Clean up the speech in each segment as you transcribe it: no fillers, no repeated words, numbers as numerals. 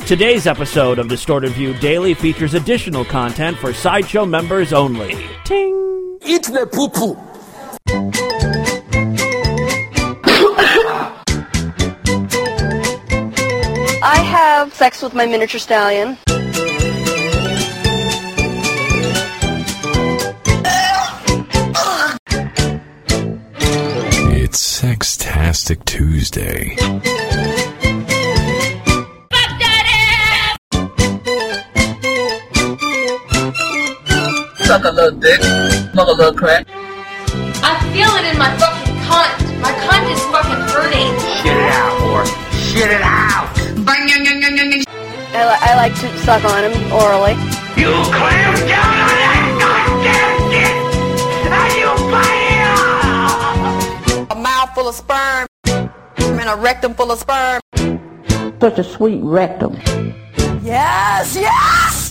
Today's episode of Distorted View Daily features additional content for Sideshow members only. Ting! Eat the poo-poo! I have sex with my miniature stallion. It's Sextastic Tuesday. Suck a little dick, smoke a little crack. I feel it in my fucking cunt. My cunt is fucking hurting. Shit it out, whore. Shit it out! I like to suck on him orally. You clam down on that goddamn dick! And you bite it! A mouth full of sperm and a rectum full of sperm. Such a sweet rectum. Yes, yes!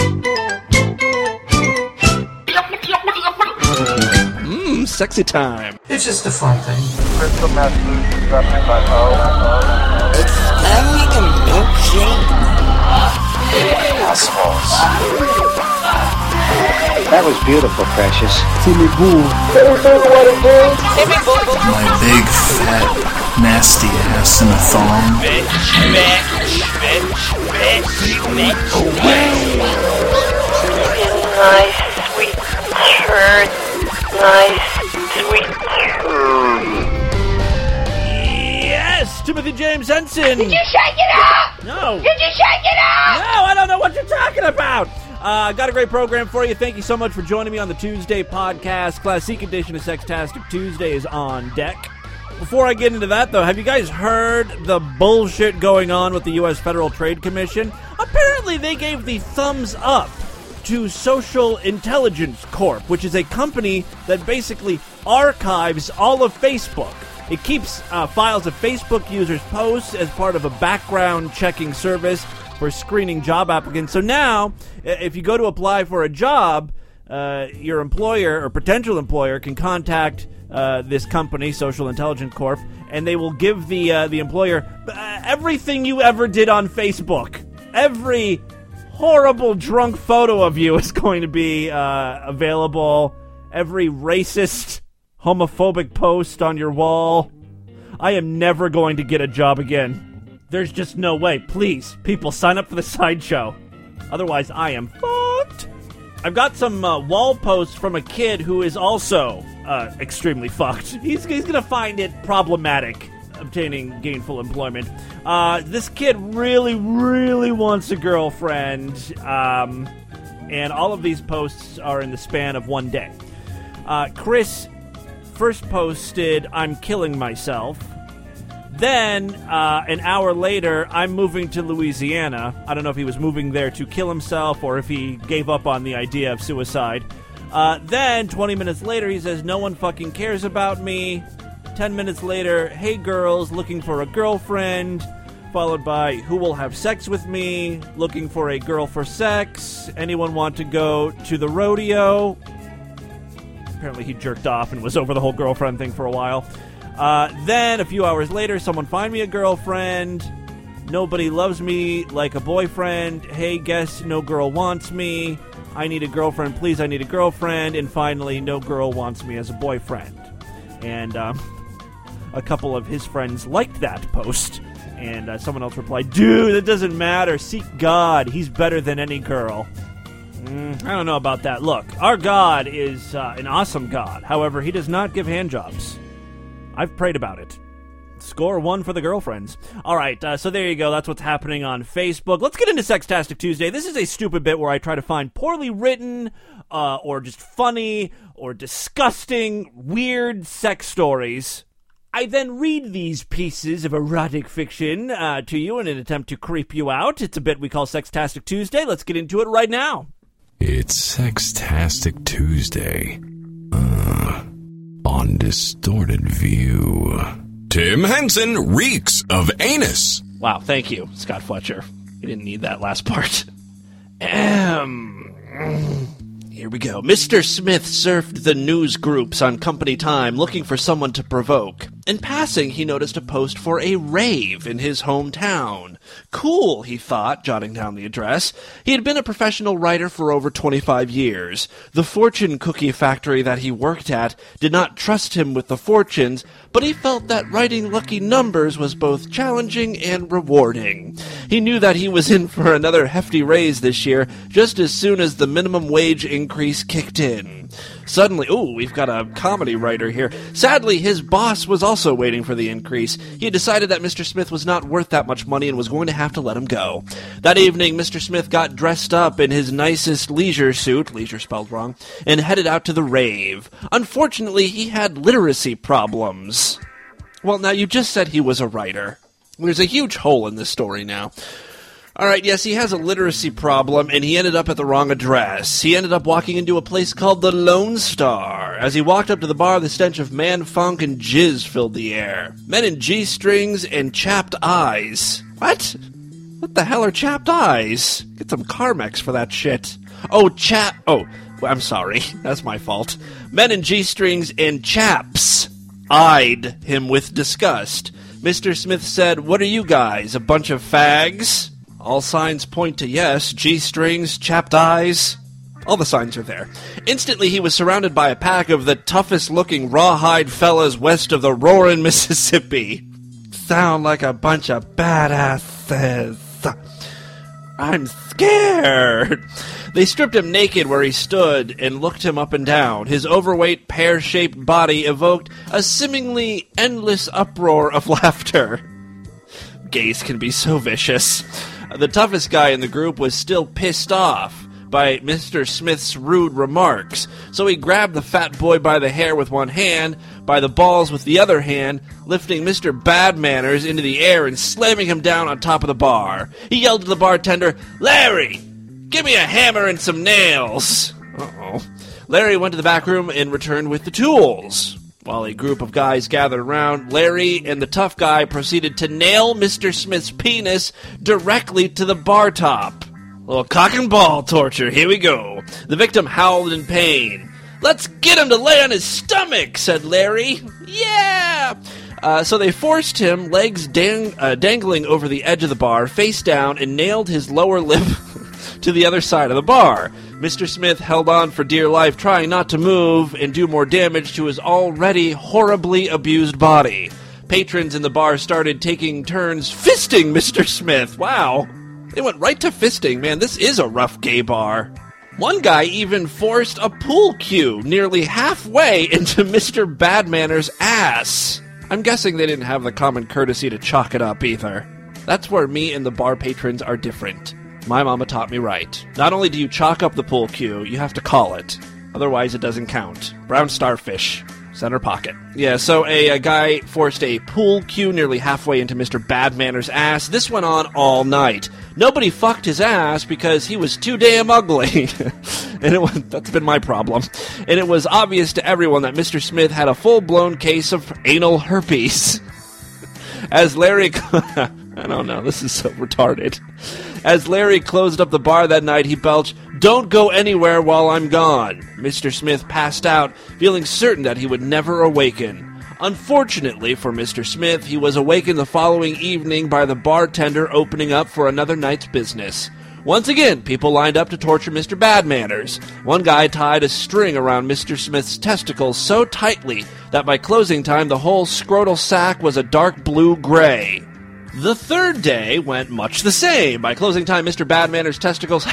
Sexy time. It's just a fun thing. Crystal meth loose disrupted by It's only a milkshake. That was beautiful, Precious. My big, fat, nasty ass in a thong. Nice, sweet turd. Nice, sweet turd. Yes, Timothy James Henson. Did you shake it up? No. Did you shake it up? No, I don't know what you're talking about. Got a great program for you. Thank you so much for joining me on the Tuesday podcast. Classic edition of Sextastic Tuesday is on deck. Before I get into that, though, have you guys heard the bullshit going on with the U.S. Federal Trade Commission? Apparently, they gave the thumbs up to Social Intelligence Corp, which is a company that basically archives all of Facebook. It keeps files of Facebook users' posts as part of a background checking service for screening job applicants. So now, if you go to apply for a job, your employer or potential employer can contact this company, Social Intelligence Corp, and they will give the employer everything you ever did on Facebook. Every horrible drunk photo of you is going to be available. Every racist, homophobic post on your wall. I am never going to get a job again. There's just no way. Please, people, sign up for the Sideshow. Otherwise, I am fucked. I've got some wall posts from a kid who is also extremely fucked. He's going to find it problematic obtaining gainful employment. This kid really, really wants a girlfriend, and all of these posts are in the span of one day. Chris first posted, "I'm killing myself." Then, an hour later, "I'm moving to Louisiana." I don't know if he was moving there to kill himself or if he gave up on the idea of suicide. Then, 20 minutes later, he says, "No one fucking cares about me." 10 minutes later, "Hey girls, looking for a girlfriend," followed by, "Who will have sex with me? Looking for a girl for sex. Anyone want to go to the rodeo?" Apparently he jerked off and was over the whole girlfriend thing for a while. Then, a few hours later, "Someone find me a girlfriend. Nobody loves me like a boyfriend. Hey, guess no girl wants me. I need a girlfriend, please, I need a girlfriend." And finally, "No girl wants me as a boyfriend." And a couple of his friends liked that post, and someone else replied, "Dude, it doesn't matter. Seek God. He's better than any girl." I don't know about that. Look, our God is an awesome God. However, he does not give handjobs. I've prayed about it. Score one for the girlfriends. All right, so there you go. That's what's happening on Facebook. Let's get into Sextastic Tuesday. This is a stupid bit where I try to find poorly written or just funny or disgusting, weird sex stories. I then read these pieces of erotic fiction to you in an attempt to creep you out. It's a bit we call Sextastic Tuesday. Let's get into it right now. It's Sextastic Tuesday. On Distorted View. Tim Henson reeks of anus. Wow, thank you, Scott Fletcher. You didn't need that last part. Here we go. Mr. Smith surfed the news groups on company time looking for someone to provoke. In passing, he noticed a post for a rave in his hometown. Cool, he thought, jotting down the address. He had been a professional writer for over 25 years. The fortune cookie factory that he worked at did not trust him with the fortunes, but he felt that writing lucky numbers was both challenging and rewarding. He knew that he was in for another hefty raise this year, just as soon as the minimum wage increase kicked in. Suddenly, we've got a comedy writer here. Sadly, his boss was also waiting for the increase. He had decided that Mr. Smith was not worth that much money and was going to have to let him go. That evening, Mr. Smith got dressed up in his nicest leisure suit, leisure spelled wrong, and headed out to the rave. Unfortunately, he had literacy problems. Well, now, you just said he was a writer. There's a huge hole in this story now. All right, yes, he has a literacy problem, and he ended up at the wrong address. He ended up walking into a place called the Lone Star. As he walked up to the bar, the stench of man-funk and jizz filled the air. Men in G-strings and chapped eyes. What? What the hell are chapped eyes? Get some Carmex for that shit. I'm sorry. That's my fault. Men in G-strings and chaps eyed him with disgust. Mr. Smith said, "What are you guys, a bunch of fags?" All signs point to yes. G-strings, chapped eyes. All the signs are there. Instantly, he was surrounded by a pack of the toughest-looking rawhide fellas west of the roaring Mississippi. Sound like a bunch of badasses. I'm scared. They stripped him naked where he stood and looked him up and down. His overweight, pear-shaped body evoked a seemingly endless uproar of laughter. Gays can be so vicious. The toughest guy in the group was still pissed off by Mr. Smith's rude remarks, so he grabbed the fat boy by the hair with one hand, by the balls with the other hand, lifting Mr. Bad Manners into the air and slamming him down on top of the bar. He yelled to the bartender, "Larry, give me a hammer and some nails." Uh-oh. Larry went to the back room and returned with the tools. While a group of guys gathered around, Larry and the tough guy proceeded to nail Mr. Smith's penis directly to the bar top. A little cock and ball torture, here we go. The victim howled in pain. "Let's get him to lay on his stomach," said Larry. "Yeah!" So they forced him, legs dangling over the edge of the bar, face down, and nailed his lower lip to the other side of the bar. Mr. Smith held on for dear life, trying not to move and do more damage to his already horribly abused body. Patrons in the bar started taking turns fisting Mr. Smith. Wow. They went right to fisting. Man, this is a rough gay bar. One guy even forced a pool cue nearly halfway into Mr. Bad Manners' ass. I'm guessing they didn't have the common courtesy to chalk it up either. That's where me and the bar patrons are different. My mama taught me right. Not only do you chalk up the pool cue, you have to call it. Otherwise, it doesn't count. Brown starfish. Center pocket. Yeah, so a guy forced a pool cue nearly halfway into Mr. Bad Manners' ass. This went on all night. Nobody fucked his ass because he was too damn ugly. That's been my problem. And it was obvious to everyone that Mr. Smith had a full-blown case of anal herpes. As Larry... I don't know, this is so retarded. As Larry closed up the bar that night, he belched, "Don't go anywhere while I'm gone." Mr. Smith passed out, feeling certain that he would never awaken. Unfortunately for Mr. Smith, he was awakened the following evening by the bartender opening up for another night's business. Once again, people lined up to torture Mr. Bad Manners. One guy tied a string around Mr. Smith's testicles so tightly that by closing time, the whole scrotal sack was a dark blue-gray. The third day went much the same. By closing time, Mr. Bad Manners' testicles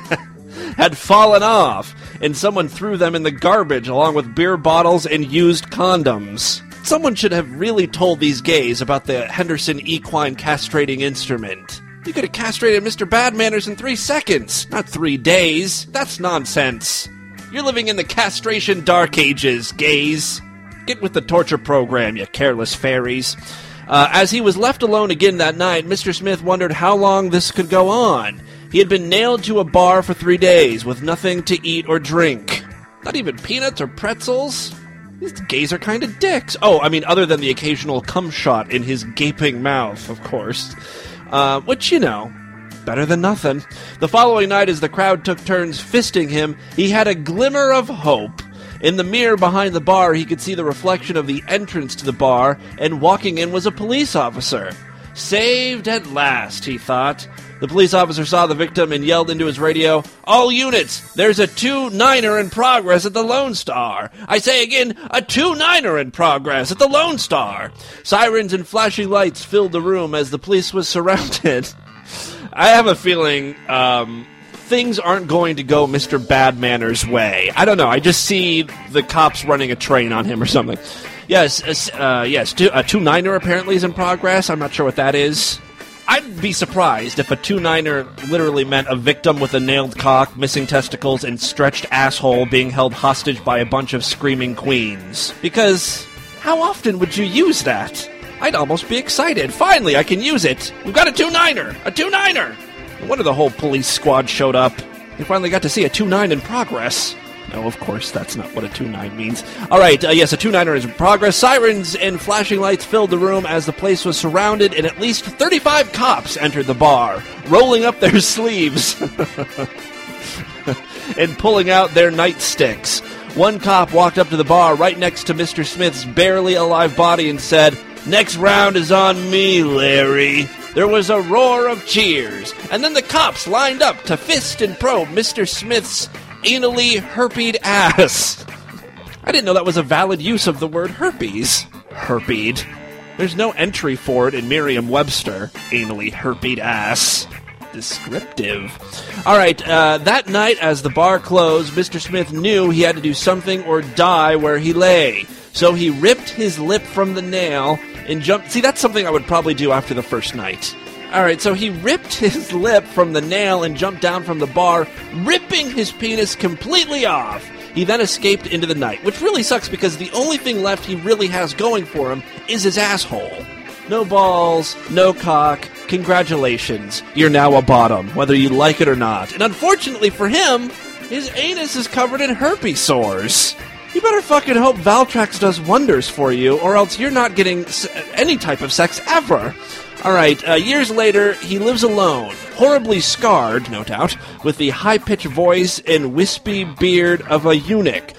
had fallen off, and someone threw them in the garbage along with beer bottles and used condoms. Someone should have really told these gays about the Henderson equine castrating instrument. You could have castrated Mr. Bad Manners in 3 seconds, not 3 days. That's nonsense. You're living in the castration dark ages, gays. Get with the torture program, you careless fairies. As he was left alone again that night, Mr. Smith wondered how long this could go on. He had been nailed to a bar for 3 days with nothing to eat or drink. Not even peanuts or pretzels? These gays are kind of dicks. Other than the occasional cum shot in his gaping mouth, of course. Which, better than nothing. The following night, as the crowd took turns fisting him, he had a glimmer of hope. In the mirror behind the bar, he could see the reflection of the entrance to the bar, and walking in was a police officer. Saved at last, he thought. The police officer saw the victim and yelled into his radio, "All units, there's a 2-9er in progress at the Lone Star. I say again, a 2-9er in progress at the Lone Star." Sirens and flashing lights filled the room as the police was surrounded. I have a feeling things aren't going to go Mr. Bad Manners' way. I don't know. I just see the cops running a train on him or something. Yes, a 2-9er apparently is in progress. I'm not sure what that is. I'd be surprised if a 2-9er literally meant a victim with a nailed cock, missing testicles, and stretched asshole being held hostage by a bunch of screaming queens. Because how often would you use that? I'd almost be excited. Finally, I can use it. We've got a 2-9er! A 2-9er! No wonder the whole police squad showed up. They finally got to see a 2-9 in progress. No, of course, that's not what a 2-9 means. All right, yes, a 2-9er is in progress. Sirens and flashing lights filled the room as the place was surrounded, and at least 35 cops entered the bar, rolling up their sleeves and pulling out their nightsticks. One cop walked up to the bar right next to Mr. Smith's barely alive body and said, "Next round is on me, Larry." There was a roar of cheers, and then the cops lined up to fist and probe Mr. Smith's anally herped ass. I didn't know that was a valid use of the word herpes. Herped. There's no entry for it in Merriam-Webster. Anally herped ass. Descriptive. All right, that night as the bar closed, Mr. Smith knew he had to do something or die where he lay. So he ripped his lip from the nail and jumped... See, that's something I would probably do after the first night. All right, so he ripped his lip from the nail and jumped down from the bar, ripping his penis completely off. He then escaped into the night, which really sucks because the only thing left he really has going for him is his asshole. No balls, no cock. Congratulations, you're now a bottom, whether you like it or not. And unfortunately for him, his anus is covered in herpes sores. You better fucking hope Valtrex does wonders for you, or else you're not getting any type of sex ever. All right, years later, he lives alone, horribly scarred, no doubt, with the high-pitched voice and wispy beard of a eunuch.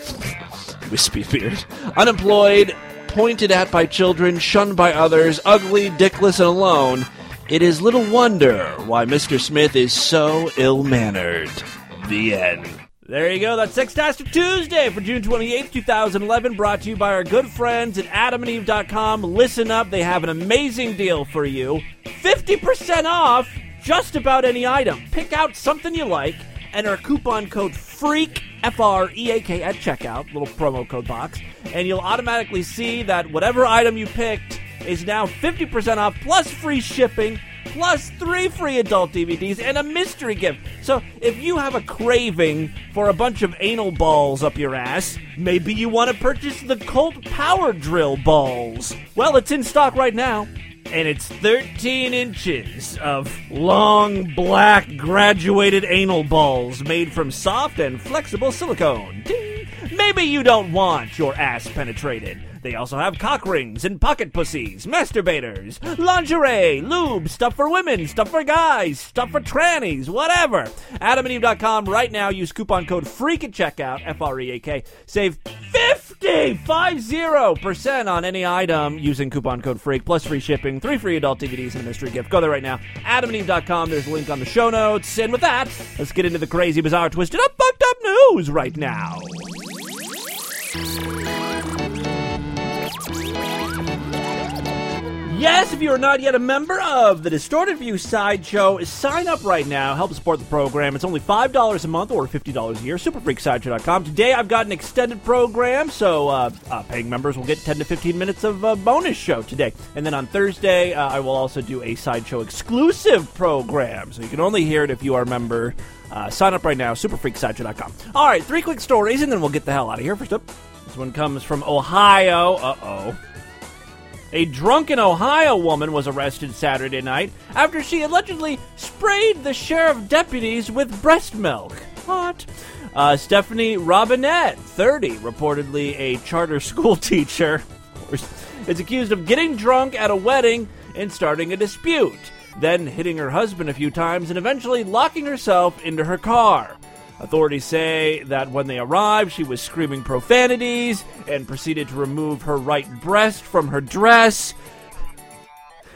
Wispy beard. Unemployed, pointed at by children, shunned by others, ugly, dickless, and alone. It is little wonder why Mr. Smith is so ill-mannered. The end. There you go. That's Sextastic Tuesday for June 28th, 2011, brought to you by our good friends at AdamandEve.com. Listen up. They have an amazing deal for you. 50% off just about any item. Pick out something you like, enter coupon code FREAK, F-R-E-A-K, at checkout, little promo code box, and you'll automatically see that whatever item you picked is now 50% off, plus free shipping, plus 3 free adult DVDs, and a mystery gift. So if you have a craving for a bunch of anal balls up your ass, maybe you want to purchase the Colt Power Drill balls. Well, it's in stock right now, and it's 13 inches of long, black, graduated anal balls made from soft and flexible silicone. Ding. Maybe you don't want your ass penetrated. They also have cock rings and pocket pussies, masturbators, lingerie, lube, stuff for women, stuff for guys, stuff for trannies, whatever. AdamandEve.com right now. Use coupon code FREAK at checkout, F-R-E-A-K. Save 50% on any item using coupon code FREAK, plus free shipping, 3 free adult DVDs, and a mystery gift. Go there right now. AdamandEve.com. There's a link on the show notes. And with that, let's get into the crazy, bizarre, twisted up, fucked up news right now. Yes, if you are not yet a member of the Distorted View Sideshow, sign up right now. Help support the program. It's only $5 a month or $50 a year. SuperFreakSideshow.com. Today I've got an extended program, so paying members will get 10 to 15 minutes of a bonus show today. And then on Thursday, I will also do a Sideshow exclusive program, so you can only hear it if you are a member. Sign up right now, SuperFreakSideshow.com. All right, 3 quick stories, and then we'll get the hell out of here. First up, this one comes from Ohio. Uh-oh. A drunken Ohio woman was arrested Saturday night after she allegedly sprayed the sheriff deputies with breast milk. What? Stephanie Robinette, 30, reportedly a charter school teacher, is accused of getting drunk at a wedding and starting a dispute, then hitting her husband a few times and eventually locking herself into her car. Authorities say that when they arrived, she was screaming profanities and proceeded to remove her right breast from her dress.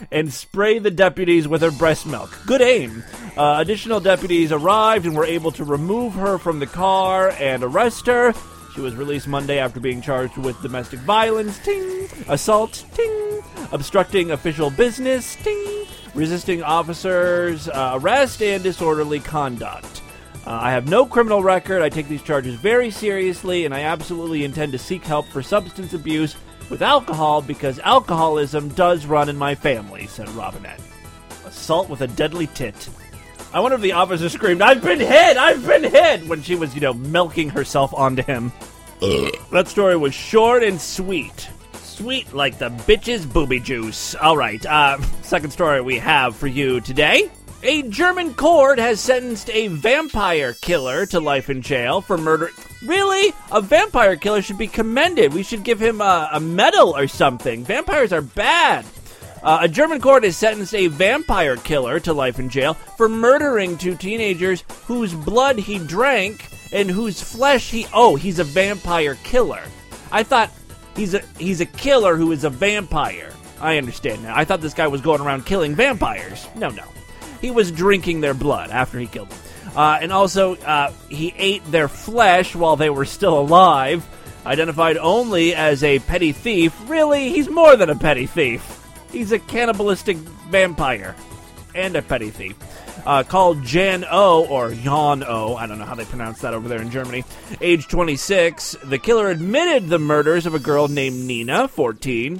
and spray the deputies with her breast milk. Good aim. Additional deputies arrived and were able to remove her from the car and arrest her. She was released Monday after being charged with domestic violence, ting, assault, ting, obstructing official business, ting, resisting officers' arrest, and disorderly conduct. I have no criminal record. I take these charges very seriously, and I absolutely intend to seek help for substance abuse with alcohol because alcoholism does run in my family, said Robinette. Assault with a deadly tit. I wonder if the officer screamed, "I've been hit! I've been hit!" when she was, milking herself onto him. That story was short and sweet. Sweet like the bitch's booby juice. All right, second story we have for you today. A German court has sentenced a vampire killer to life in jail for murder. Really? A vampire killer should be commended. We should give him a medal or something. Vampires are bad. A German court has sentenced a vampire killer to life in jail for murdering 2 teenagers whose blood he drank and whose flesh he... Oh, he's a vampire killer. I thought he's a killer who is a vampire. I understand now. I thought this guy was going around killing vampires. No. He was drinking their blood after he killed them. And also, he ate their flesh while they were still alive. Identified only as a petty thief. Really? He's more than a petty thief. He's a cannibalistic vampire and a petty thief. Called Jan O, or Jan O, I don't know how they pronounce that over there in Germany. Age 26, the killer admitted the murders of a girl named Nina, 14.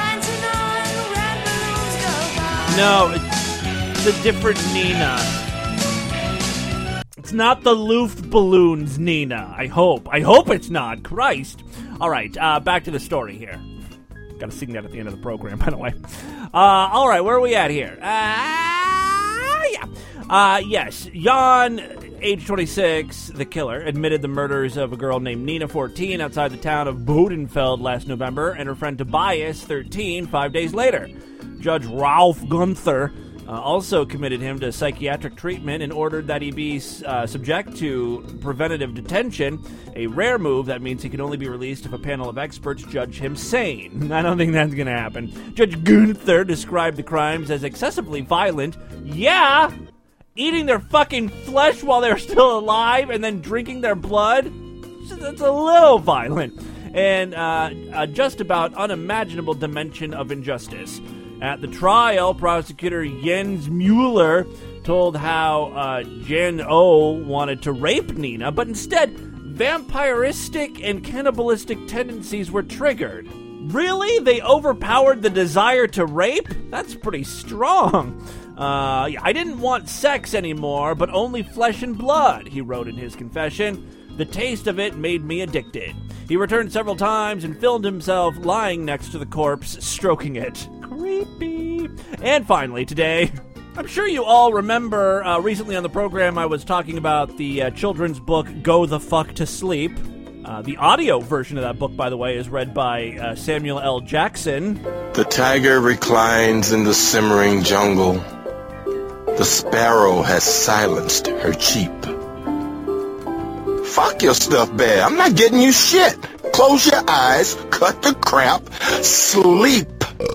No, it's a different Nina. It's not the Luftballons Nina, I hope. I hope it's not. Christ. All right, back to the story here. Got to sing that at the end of the program, by the way. All right, where are we at here? Yes, Jan, age 26, the killer, admitted the murders of a girl named Nina, 14, outside the town of Bodenfeld last November, and her friend Tobias, 13, 5 days later. Judge Ralph Gunther also committed him to psychiatric treatment and ordered that he be subject to preventative detention, a rare move that means he can only be released if a panel of experts judge him sane. I don't think that's going to happen. Judge Gunther described the crimes as excessively violent. Yeah! Eating their fucking flesh while they're still alive and then drinking their blood? That's a little violent. And just about unimaginable dimension of injustice. At the trial, prosecutor Jens Mueller told how Jan O wanted to rape Nina, but instead, vampiristic and cannibalistic tendencies were triggered. Really? They overpowered the desire to rape? That's pretty strong. I didn't want sex anymore, but only flesh and blood, he wrote in his confession. The taste of it made me addicted. He returned several times and filmed himself lying next to the corpse, stroking it. Creepy. And finally, today, I'm sure you all remember recently on the program I was talking about the children's book, Go the Fuck to Sleep. The audio version of that book, by the way, is read by Samuel L. Jackson. The tiger reclines in the simmering jungle. The sparrow has silenced her cheep. Fuck your stuff, bear. I'm not getting you shit. Close your eyes, cut the crap, sleep.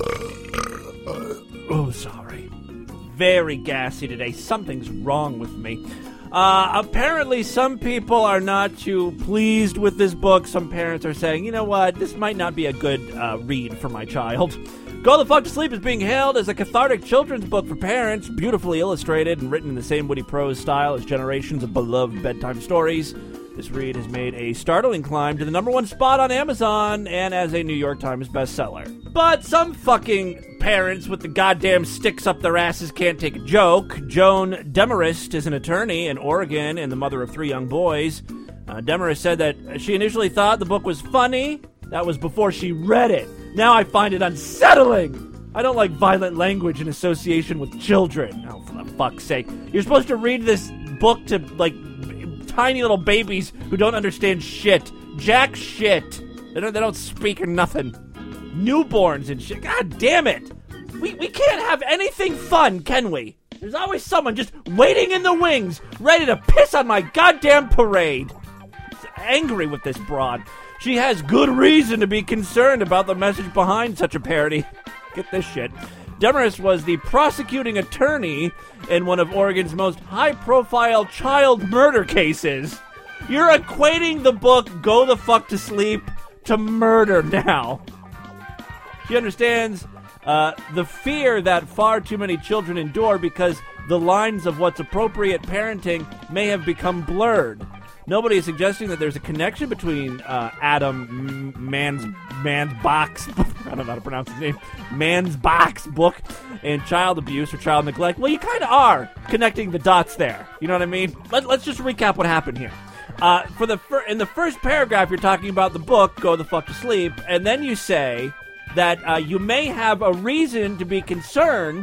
Oh, sorry. Very gassy today. Something's wrong with me. Apparently some people are not too pleased with this book. Some parents are saying, you know what, this might not be a good read for my child. Go the Fuck to Sleep is being hailed as a cathartic children's book for parents, beautifully illustrated and written in the same witty prose style as generations of beloved bedtime stories. This read has made a startling climb to the #1 spot on Amazon and as a New York Times bestseller. But some fucking parents with the goddamn sticks up their asses can't take a joke. Joan Demarest is an attorney in Oregon and the mother of 3 young boys. Demarest said that she initially thought the book was funny. That was before she read it. Now I find it unsettling. I don't like violent language in association with children. Oh, for the fuck's sake. You're supposed to read this book to, tiny little babies who don't understand shit. Jack shit. They don't speak or nothing. Newborns and shit. God damn it. We can't have anything fun, can we? There's always someone just waiting in the wings, ready to piss on my goddamn parade. I'm angry with this broad. She has good reason to be concerned about the message behind such a parody. Get this shit. Demarest was the prosecuting attorney in one of Oregon's most high-profile child murder cases. You're equating the book Go the Fuck to Sleep to murder now. She understands the fear that far too many children endure because the lines of what's appropriate parenting may have become blurred. Nobody is suggesting that there's a connection between Adam Mansbach's I don't know how to pronounce his name, Mansbach's book and child abuse or child neglect. Well, you kind of are connecting the dots there. You know what I mean? Let's just recap what happened here. In the first paragraph, you're talking about the book Go the Fuck to Sleep, and then you say that you may have a reason to be concerned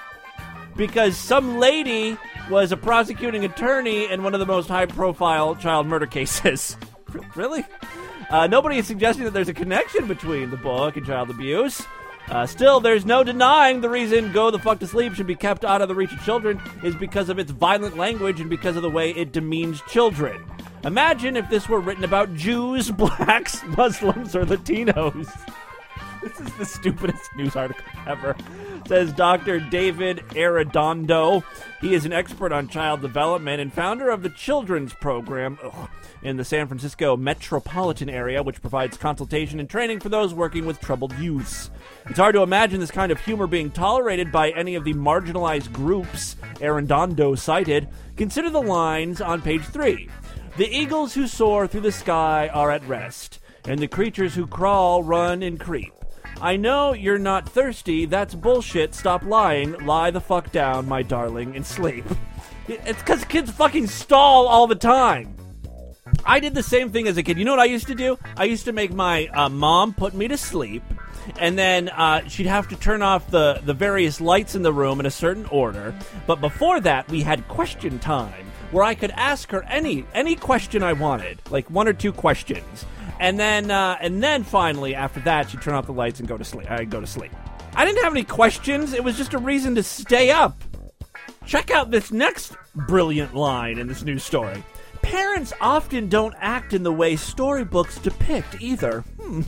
because some lady was a prosecuting attorney in one of the most high-profile child murder cases. Really? Nobody is suggesting that there's a connection between the book and child abuse. Still, there's no denying the reason Go the Fuck to Sleep should be kept out of the reach of children is because of its violent language and because of the way it demeans children. Imagine if this were written about Jews, blacks, Muslims, or Latinos. This is the stupidest news article ever. Says Dr. David Arredondo. He is an expert on child development and founder of the Children's Program in the San Francisco metropolitan area, which provides consultation and training for those working with troubled youths. It's hard to imagine this kind of humor being tolerated by any of the marginalized groups Arredondo cited. Consider the lines on page 3. The eagles who soar through the sky are at rest, and the creatures who crawl, run, and creep. I know you're not thirsty. That's bullshit. Stop lying. Lie the fuck down, my darling, and sleep. It's because kids fucking stall all the time. I did the same thing as a kid. You know what I used to do? I used to make my mom put me to sleep, and then she'd have to turn off the various lights in the room in a certain order. But before that, we had question time, where I could ask her any question I wanted, like 1 or 2 questions. And then finally, after that, she'd turn off the lights and go to sleep. I'd go to sleep. I didn't have any questions. It was just a reason to stay up. Check out this next brilliant line in this news story. Parents often don't act in the way storybooks depict either.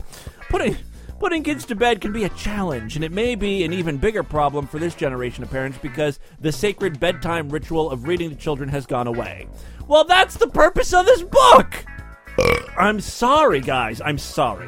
Putting kids to bed can be a challenge, and it may be an even bigger problem for this generation of parents because the sacred bedtime ritual of reading to children has gone away. Well, that's the purpose of this book! I'm sorry, guys. I'm sorry.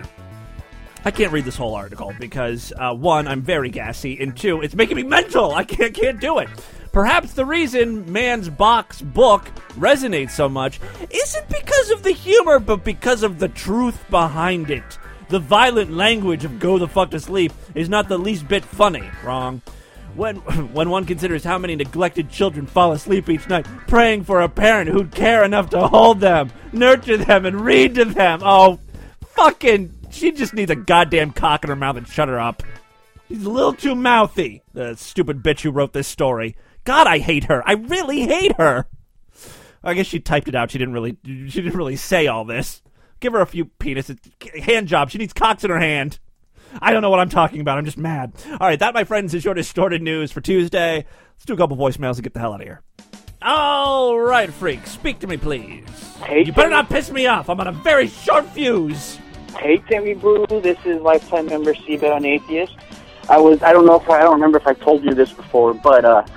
I can't read this whole article because, 1, I'm very gassy, and 2, it's making me mental. I can't do it. Perhaps the reason Mansbach's book resonates so much isn't because of the humor, but because of the truth behind it. The violent language of Go the Fuck to Sleep is not the least bit funny. Wrong. When one considers how many neglected children fall asleep each night praying for a parent who'd care enough to hold them, nurture them, and read to them. Oh, fucking, she just needs a goddamn cock in her mouth and shut her up. She's a little too mouthy, the stupid bitch who wrote this story. God, I hate her. I really hate her. I guess she typed it out. She didn't really say all this. Give her a few penises. Hand job. She needs cocks in her hand. I don't know what I'm talking about. I'm just mad. All right, that, my friends, is your distorted news for Tuesday. Let's do a couple voicemails and get the hell out of here. All right, freak. Speak to me, please. Hey, you better not piss me off. I'm on a very short fuse. Hey, Timmy Boo. This is lifetime member Seabone Atheist. I don't remember if I told you this before, but,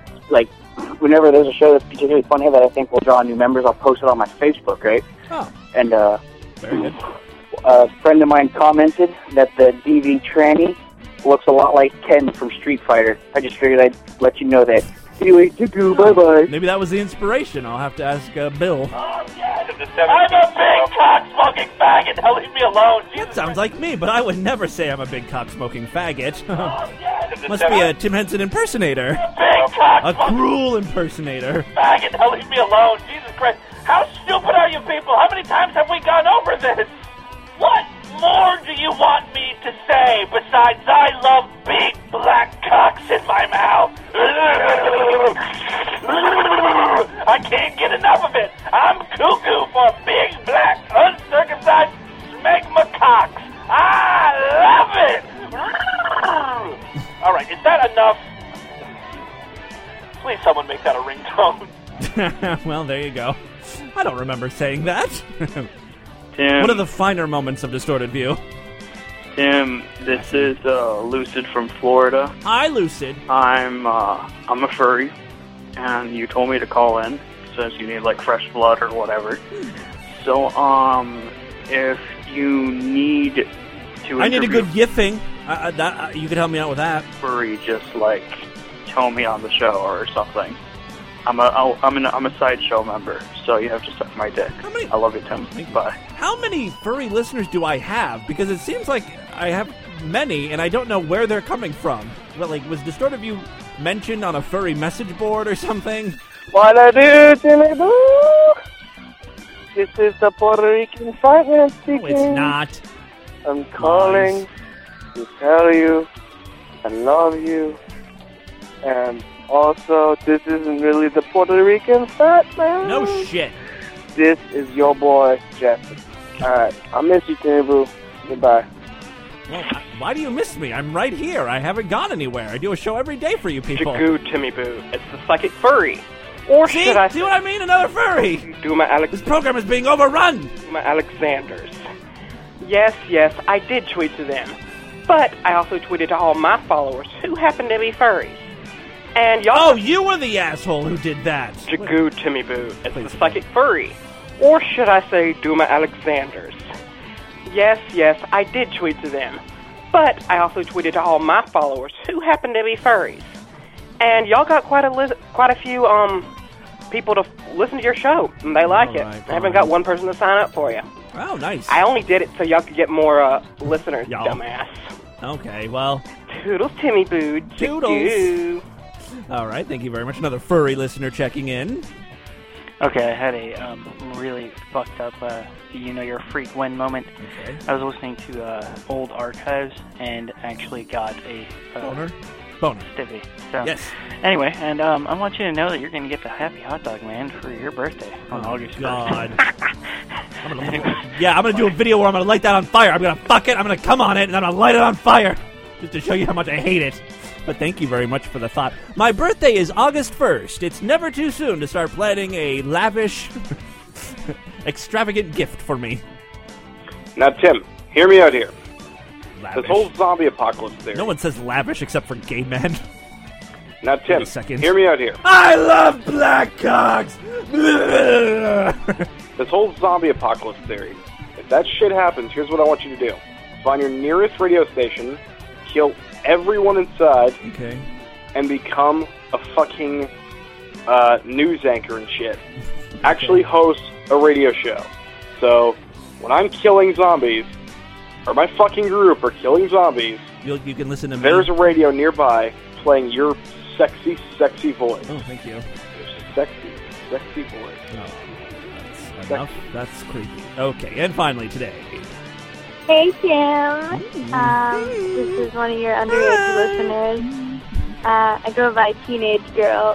whenever there's a show that's particularly funny that I think will draw new members, I'll post it on my Facebook, right? Oh. And, very good. A friend of mine commented that the DV tranny looks a lot like Ken from Street Fighter. I just figured I'd let you know that. Anyway, bye-bye. Maybe that was the inspiration. I'll have to ask Bill. Oh, yes. I'm a big cock-smoking faggot. Now leave me alone. That sounds like me, but I would never say I'm a big cock-smoking faggot. Oh, yes. Must be a Tim Henson impersonator. A cruel impersonator. Faggot. Now leave me alone. Jesus Christ. How stupid are you people? How many times have we gone over this? What more do you want me to say besides I love big black cocks in my mouth? I can't get enough of it. I'm cuckoo for big black uncircumcised smegma cocks. I love it. All right, is that enough? Please someone make that a ringtone. Well, there you go. I don't remember saying that. Tim. What are the finer moments of Distorted View? Tim, this is Lucid from Florida. Hi, Lucid. I'm a furry, and you told me to call in since you need like fresh blood or whatever. So if you need to, I need a good yiffing. You could help me out with that. Furry, just like tell me on the show or something. I'm a sideshow member, so you have to suck my dick. I love you, Tim. Bye. How many furry listeners do I have? Because it seems like I have many, and I don't know where they're coming from. But like, was Distorted View mentioned on a furry message board or something? What I do, Timmy Boo? This is the Puerto Rican fireman speaking. No, it's not. I'm calling to tell you I love you, and also, this isn't really the Puerto Rican fat man. No shit. This is your boy, Jesse. Alright, I miss you, Timmy Boo. Goodbye. Well, why do you miss me? I'm right here. I haven't gone anywhere. I do a show every day for you people. Jagoo, Timmy Boo. It's the psychic furry. Or see? Should I see what I mean? Another furry. This program is being overrun. Duma Alexanders. Yes, I did tweet to them. But I also tweeted to all my followers who happen to be furries. And y'all. Oh, you were the asshole who did that. Jagoo, Timmy Boo. It's the psychic furry. Or should I say Duma Alexanders? Yes, I did tweet to them. But I also tweeted to all my followers who happen to be furries. And y'all got quite a few people to listen to your show, and they like it. I haven't got one person to sign up for you. Oh, nice. I only did it so y'all could get more listeners, dumbass. Okay, well. Toodles, Timmy Boo. Toodles. All right, thank you very much. Another furry listener checking in. Okay, I had a really fucked up, you're a freak when moment. Okay. I was listening to old archives and actually got a boner stiffy. So, yes. Anyway, and I want you to know that you're going to get the Happy Hot Dog Man for your birthday on August 1st. God. I'm going to do a video where I'm going to light that on fire. I'm going to fuck it, I'm going to come on it, and I'm going to light it on fire. Just to show you how much I hate it. But thank you very much for the thought. My birthday is August 1st. It's never too soon to start planning a lavish, extravagant gift for me. Now, Tim, hear me out here. Lavish. This whole zombie apocalypse theory. No one says lavish except for gay men. Now, Tim, hear me out here. I love black cocks! This whole zombie apocalypse theory. If that shit happens, here's what I want you to do. Find your nearest radio station, kill everyone inside, and become a fucking news anchor and shit. Actually host a radio show. So, when I'm killing zombies, or my fucking group are killing zombies, you can listen to me. There's a radio nearby playing your sexy, sexy voice. Oh, thank you. Your sexy voice. No, that's enough. That's creepy. Okay, and finally today. Hey, Tim. This is one of your underage listeners. I go by Teenage Girl.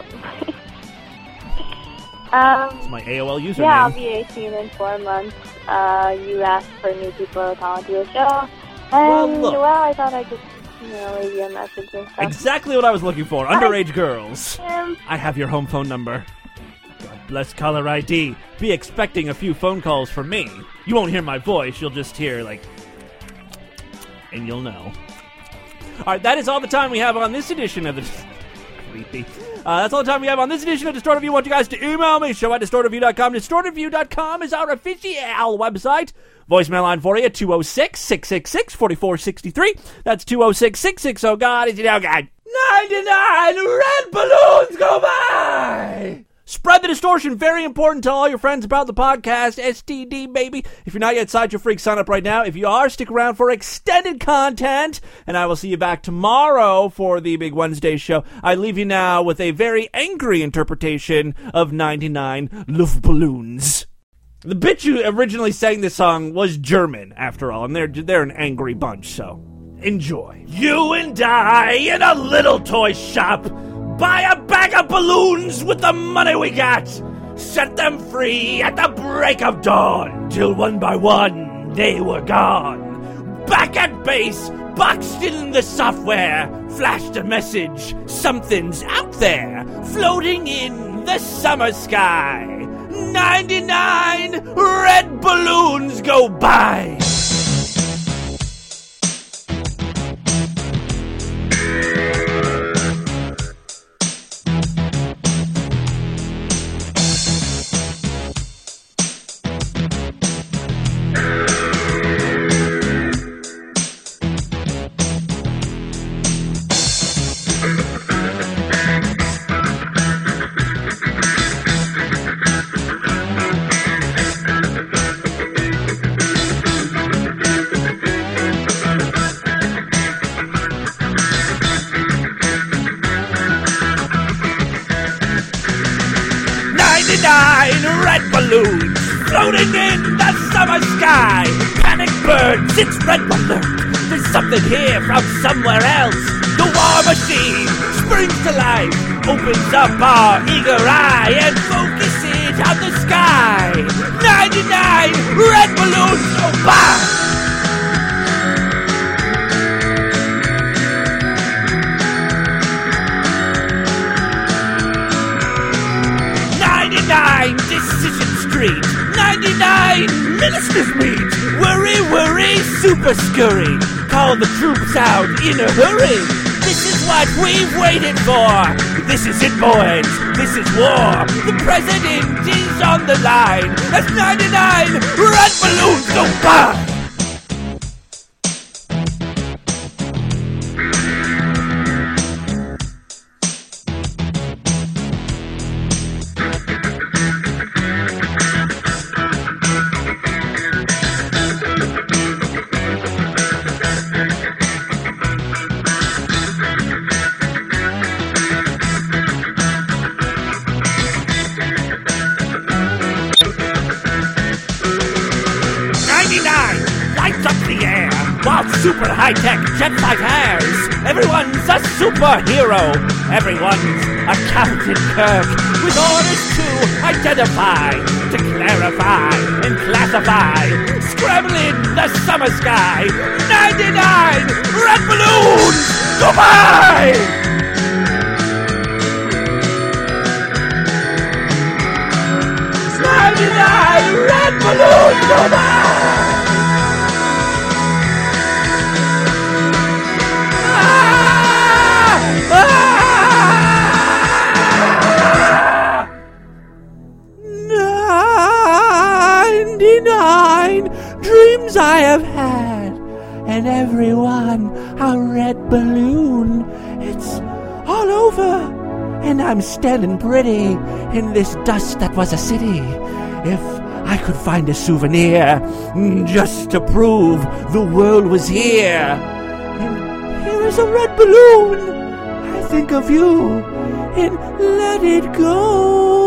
It's my AOL username. Yeah, I'll be 18 in 4 months. You asked for new people to call into the show. And, I thought I'd just, leave you a message and stuff. Exactly what I was looking for. Underage girls. I have your home phone number. God bless caller ID. Be expecting a few phone calls from me. You won't hear my voice. You'll just hear, and you'll know. All right, that is all the time we have on this edition of the... Creepy. That's all the time we have on this edition of Distorted View. I want you guys to email me, show@distortedview.com. Distortedview.com is our official website. Voicemail line for you, 206-666-4463. That's 206-660, oh God, is it oh God. 99 red balloons go by! Spread the distortion. Very important. Tell all your friends about the podcast. STD, baby. If you're not yet Sideshow Freak, sign up right now. If you are, stick around for extended content. And I will see you back tomorrow for the Big Wednesday show. I leave you now with a very angry interpretation of 99 Luftballons. The bitch who originally sang this song was German, after all. And they're an angry bunch, so enjoy. You and I in a little toy shop. Buy a bag of balloons with the money we got. Set them free at the break of dawn. Till one by one they were gone. Back at base, boxed in the software, flashed a message. Something's out there, floating in the summer sky. 99 red balloons go by. 99 red balloons floating in the summer sky. Panic birds, it's red alert. There's something here from somewhere else. The war machine springs to life, opens up our eager eye and focuses on the sky. 99 red balloons go by. 99 Decision Street, 99 ministers meet. Worry, worry, super scurry. Call the troops out in a hurry. This is what we've waited for. This is it, boys. This is war. The president is on the line as 99 red balloons go by. Super high-tech jet fighters. Everyone's a superhero. Everyone's a Captain Kirk with orders to identify, to clarify and classify. Scrambling the summer sky. 99 red balloons go by! 99 red balloons go by! Dreams I have had, and everyone a red balloon. It's all over, and I'm standing pretty in this dust that was a city. If I could find a souvenir just to prove the world was here. And here is a red balloon. I think of you and let it go.